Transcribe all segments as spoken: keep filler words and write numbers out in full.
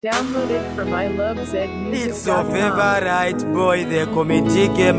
Download it from I Love Zed Music. It's your favorite boy, the committee came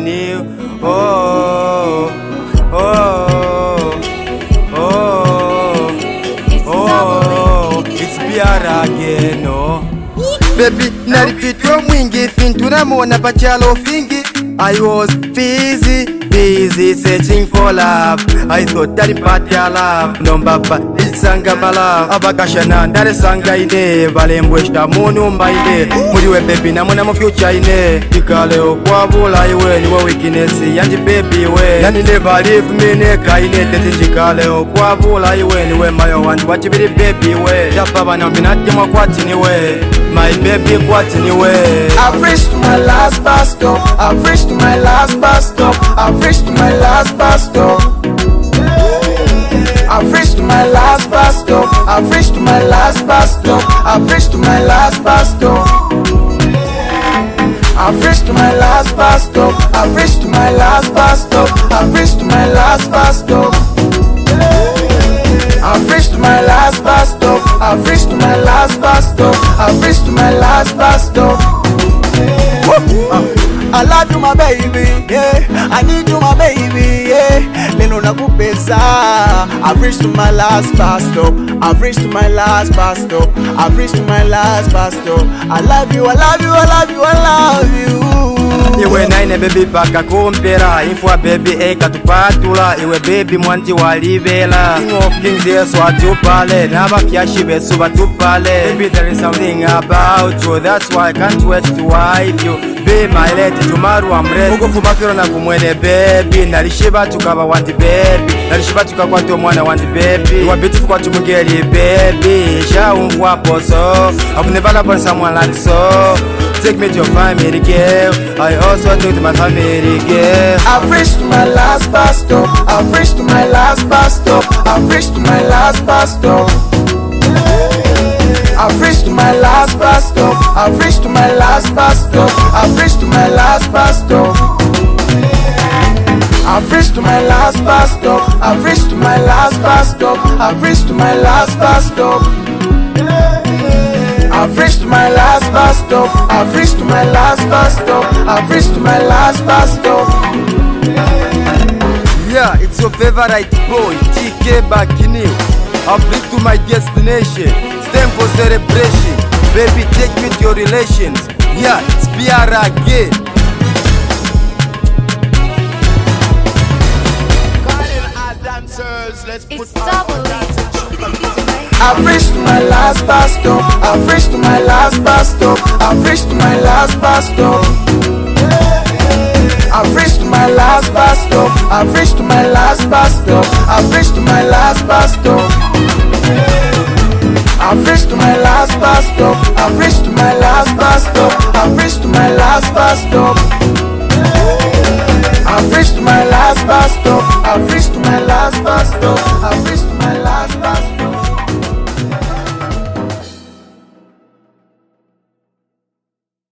Oh, oh, oh, oh, it's Biara again, no. Baby, na repeat your mwingi, fintuna mona pachalo fingi. I was busy, busy searching for love. I thought that it party a love. No baba, it's sanga bala. Abakashana, that is sanga ine. Balembweshta munu mbaide. Mudiwe baby, na muna mo future ine. Ikale okwabula iwe, niwe weakness, yanji baby we. Nani never leave me neka ine. Teti jikale okwabula iwe, niwe mayo one. Wachibidi baby we. Japaba na minati mwa kwati niwe. My baby kwati niwe. I've reached my last bus stop. I've reached my last bus stop. I've reached my last bus stop. I've reached my last bus stop. I've reached my last bus stop. I've reached my last bus stop. I've reached my last bus stop. I've reached my last bus stop. I've reached my last bus stop. I've reached my last bus stop. I've reached my last bus stop. I've reached my last bus stop. I love you my baby, yeah. I need you my baby, yeah. Lelo nakupeza. I've reached my last bus stop. I've reached my last bus stop. I've reached my last bus stop. I love you, I love you, I love you, I love you. Iwe naine baby baka kumpera. Infwa baby eka tupatula. Iwe baby mwanti walibela. King of kings yes watupale. Naba kiashi besu batupale. Baby there is something about you. That's why I can't wait to wife you. Be my lady tomorrow I'm ready. Ugo fumafiro na kumwene baby. Narishiba tukaba wanti baby. Narishiba tukakwato mwana wanti baby. You are beautiful kwa tumugeli baby. Sha umfwa poso. I've never loved someone like so. Take me to your family, girl. I also take to my family, girl. I've reached my last bus stop. I've reached my last bus stop. I've reached my last bus stop. I've reached my last bus stop. I've reached my last bus stop. I've reached my last bus stop. I've reached my last bus stop. I've reached my last bus stop. I've reached my last bus stop. I've reached my last bus stop. I've reached my last bus stop. I've reached my last bus stop. Yeah, it's your favorite boy, T K Bakini. I've reached to my destination. It's time for celebration. Baby, take me to your relations. Yeah, it's Biara again. It's double. I've reached my last bus stop. I've reached my last bus stop. I've reached my last bus stop. I've reached my last bus stop. I've reached my last bus stop. I've reached my last bus stop. I've reached my last bus stop. I've reached my last bus stop. I've reached my last bus stop. I've reached my last bus stop. I've reached my last bus stop. I've reached